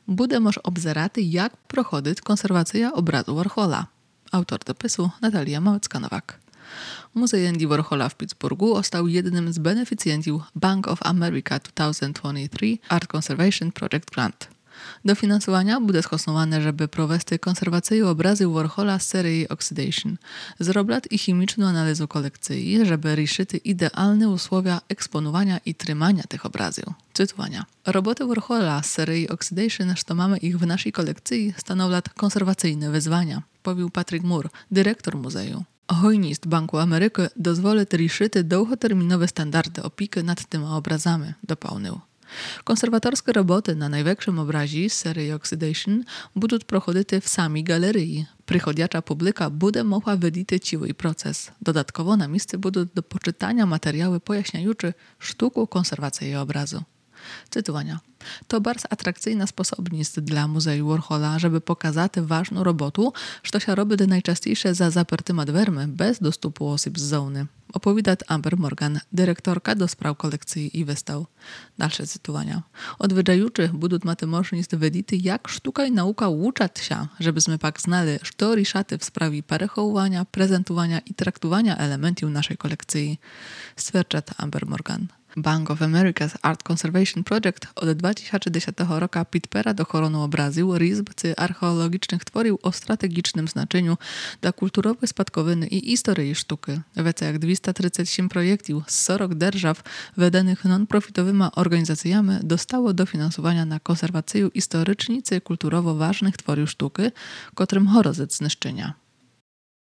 Будемо обзирати, як проходить консервація образу Warhola. Autor dopisu Natalia Małecka-Nowak. Muzej Andy Warhola w Pittsburghu ostał jednym z beneficjentów Bank of America 2023 Art Conservation Project Grant. Дофінансування буде скасоване, щоб провести консервацію образів Warhola з серії Oxidation, зроблять і хімічну аналізу колекції, щоб рішити ідеальні условия eksponowania i trzymania tych obrazów. Cytowania. Roboty Warhola z serii Oxidation, co mamy ich w naszej kolekcji, stanowią konserwacyjne wyzwania, powiedział Patrick Moore, dyrektor muzeum. Hojnist Banku Ameryki dozwoli rішити długoterminowe standardy opieki nad tymi obrazami, dopełnił. Konserwatorskie roboty na największym obrazie z serii Oxidation będą prochodzić w samej galerii. Przychodząca publika będzie mogła widzieć cały proces. Dodatkowo na miejscu będą do poczytania materiały pojaśniające sztukę konserwacji obrazu. Cytowania. To bardzo atrakcyjna sposobność dla Muzeum Warhola, żeby pokazać ważną robotę, co się robi najczęściej za zapartymi drzwiami, bez dostępu osób z zony. Opowiada Amber Morgan, dyrektorka do spraw kolekcji i wystaw. Dalsze cytowania. Odwiedzający będą mieć możliwość wiedzieć, jak sztuka i nauka uczą się, żebyśmy pak znali, co riszaty w sprawie przechowywania, prezentowania i traktowania elementów naszej kolekcji. Stwierdza Amber Morgan. Bank of America's Art Conservation Project od 2010 roku podpiera ochronę obrazów, rizb czy archeologicznych tworów o strategicznym znaczeniu dla kulturowej spadkowiny i historii sztuki. Więcej jak 237 projektów z 40 держав, wedanych non-profitowymi organizacjami, dostało dofinansowania na konserwację historycznych i kulturowo ważnych tworów sztuki, którym hrozить zniszczenia.